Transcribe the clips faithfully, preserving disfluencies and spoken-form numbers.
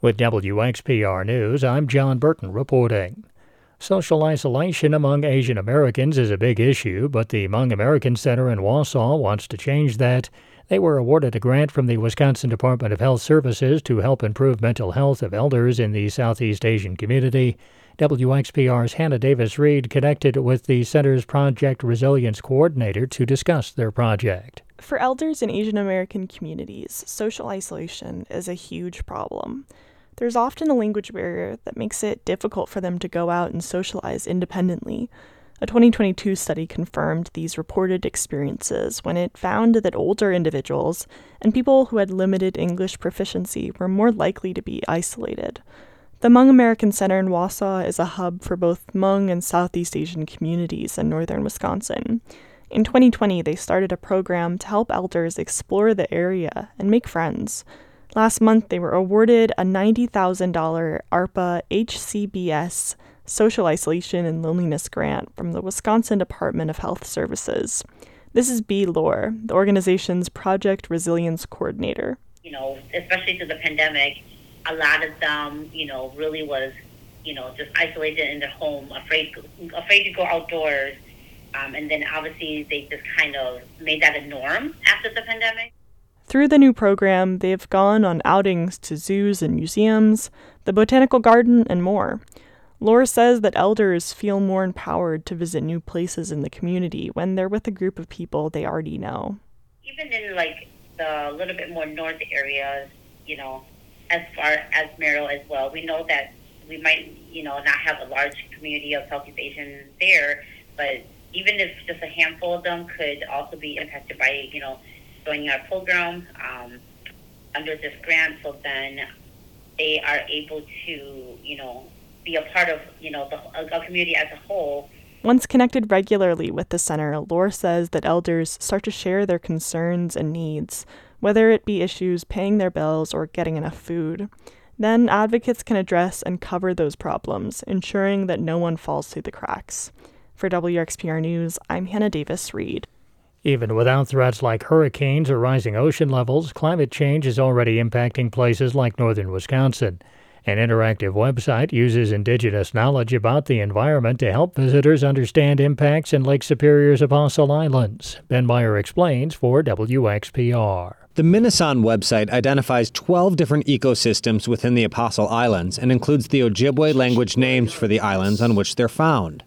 With W X P R News, I'm John Burton reporting. Social isolation among Asian Americans is a big issue, but the Hmong American Center in Wausau wants to change that. They were awarded a grant from the Wisconsin Department of Health Services to help improve mental health of elders in the Southeast Asian community. W X P R's Hannah Davis-Reed connected with the center's Project Resilience Coordinator to discuss their project. For elders in Asian American communities, social isolation is a huge problem. There's often a language barrier that makes it difficult for them to go out and socialize independently. A twenty twenty-two study confirmed these reported experiences when it found that older individuals and people who had limited English proficiency were more likely to be isolated. The Hmong American Center in Wausau is a hub for both Hmong and Southeast Asian communities in northern Wisconsin. In twenty twenty, they started a program to help elders explore the area and make friends. Last month, they were awarded a ninety thousand dollars ARPA H C B S Social Isolation and Loneliness Grant from the Wisconsin Department of Health Services. This is Bea Lohr, the organization's Project Resilience Coordinator. You know, especially through the pandemic, a lot of them, you know, really was, you know, just isolated in their home, afraid, afraid to go outdoors. Um, and then obviously they just kind of made that a norm after the pandemic. Through the new program, they've gone on outings to zoos and museums, the botanical garden, and more. Laura says that elders feel more empowered to visit new places in the community when they're with a group of people they already know. Even in like the little bit more north areas, you know, as far as Merrill as well, we know that we might, you know, not have a large community of Southeast Asians there, but even if just a handful of them could also be impacted by, you know, joining our program um, under this grant, so then they are able to, you know, be a part of, you know, the a community as a whole. Once connected regularly with the center, Laura says that elders start to share their concerns and needs, whether it be issues paying their bills or getting enough food. Then advocates can address and cover those problems, ensuring that no one falls through the cracks. For W X P R News, I'm Hannah Davis-Reed. Even without threats like hurricanes or rising ocean levels, climate change is already impacting places like northern Wisconsin. An interactive website uses indigenous knowledge about the environment to help visitors understand impacts in Lake Superior's Apostle Islands. Ben Meyer explains for W X P R. The Minnesota website identifies twelve different ecosystems within the Apostle Islands and includes the Ojibwe language names for the islands on which they're found.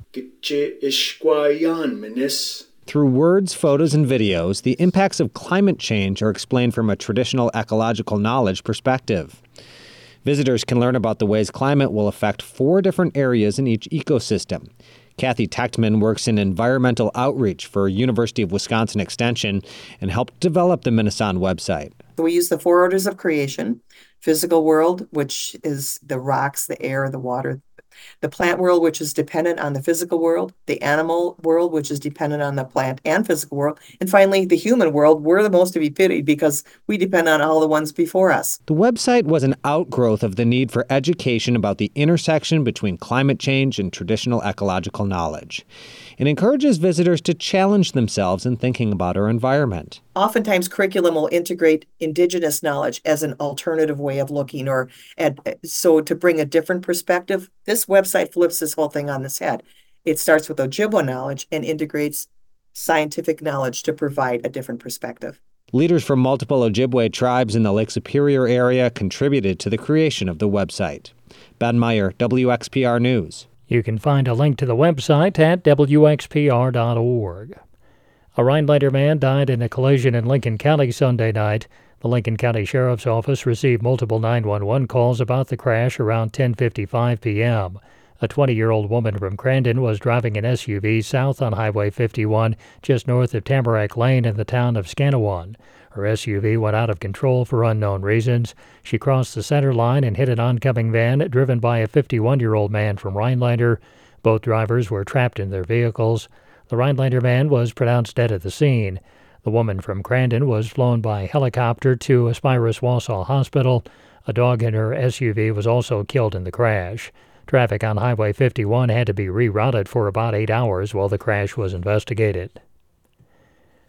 Through words, photos, and videos, the impacts of climate change are explained from a traditional ecological knowledge perspective. Visitors can learn about the ways climate will affect four different areas in each ecosystem. Kathy Techtman works in environmental outreach for University of Wisconsin Extension and helped develop the Minnesota website. We use the four orders of creation: physical world, which is the rocks, the air, the water; the plant world, which is dependent on the physical world; the animal world, which is dependent on the plant and physical world; and finally, the human world. We're the most to be pitied because we depend on all the ones before us. The website was an outgrowth of the need for education about the intersection between climate change and traditional ecological knowledge. It encourages visitors to challenge themselves in thinking about our environment. Oftentimes, curriculum will integrate indigenous knowledge as an alternative way of looking, or at, so to bring a different perspective. This website flips this whole thing on its head. It starts with Ojibwe knowledge and integrates scientific knowledge to provide a different perspective. Leaders from multiple Ojibwe tribes in the Lake Superior area contributed to the creation of the website. Ben Meyer, W X P R News. You can find a link to the website at W X P R dot org. A Rhinelander man died in a collision in Lincoln County Sunday night. The Lincoln County Sheriff's Office received multiple nine one one calls about the crash around ten fifty-five p.m. A twenty-year-old woman from Crandon was driving an S U V south on Highway fifty-one, just north of Tamarack Lane in the town of Scanawan. Her S U V went out of control for unknown reasons. She crossed the center line and hit an oncoming van driven by a fifty-one-year-old man from Rhinelander. Both drivers were trapped in their vehicles. The Rhinelander man was pronounced dead at the scene. The woman from Crandon was flown by helicopter to Aspirus Wausau Hospital. A dog in her S U V was also killed in the crash. Traffic on Highway fifty-one had to be rerouted for about eight hours while the crash was investigated.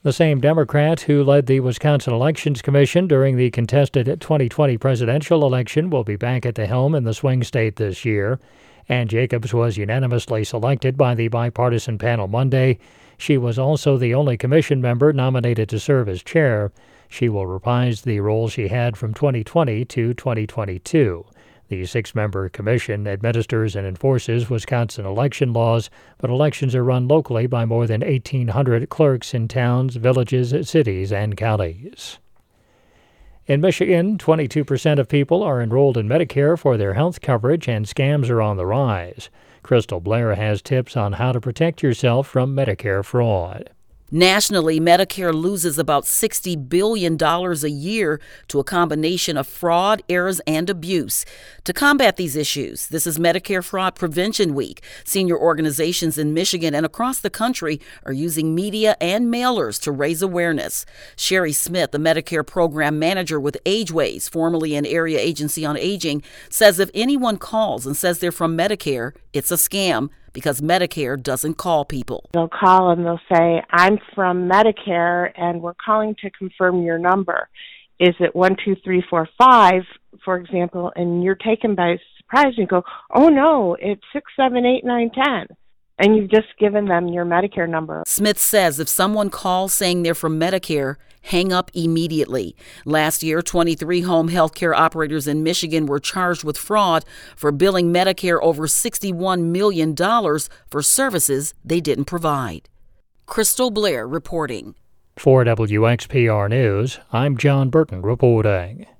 The same Democrat who led the Wisconsin Elections Commission during the contested twenty twenty presidential election will be back at the helm in the swing state this year. Ann Jacobs was unanimously selected by the bipartisan panel Monday. She was also the only commission member nominated to serve as chair. She will reprise the role she had from twenty twenty to twenty twenty-two. The six-member commission administers and enforces Wisconsin election laws, but elections are run locally by more than eighteen hundred clerks in towns, villages, cities, and counties. In Michigan, twenty-two percent of people are enrolled in Medicare for their health coverage, and scams are on the rise. Crystal Blair has tips on how to protect yourself from Medicare fraud. Nationally, Medicare loses about sixty billion dollars a year to a combination of fraud, errors, and abuse. To combat these issues, this is Medicare Fraud Prevention Week. Senior organizations in Michigan and across the country are using media and mailers to raise awareness. Sherry Smith, the Medicare program manager with AgeWays, formerly an area agency on aging, says if anyone calls and says they're from Medicare, it's a scam, because Medicare doesn't call people. They'll call and they'll say, I'm from Medicare and we're calling to confirm your number. Is it one, two, three, four, five, for example, and you're taken by surprise and you go, oh no, it's six, seven, eight, nine, ten. And you've just given them your Medicare number. Smith says if someone calls saying they're from Medicare, hang up immediately. Last year, twenty-three home health care operators in Michigan were charged with fraud for billing Medicare over sixty-one million dollars for services they didn't provide. Crystal Blair reporting. For W X P R News, I'm John Burton reporting.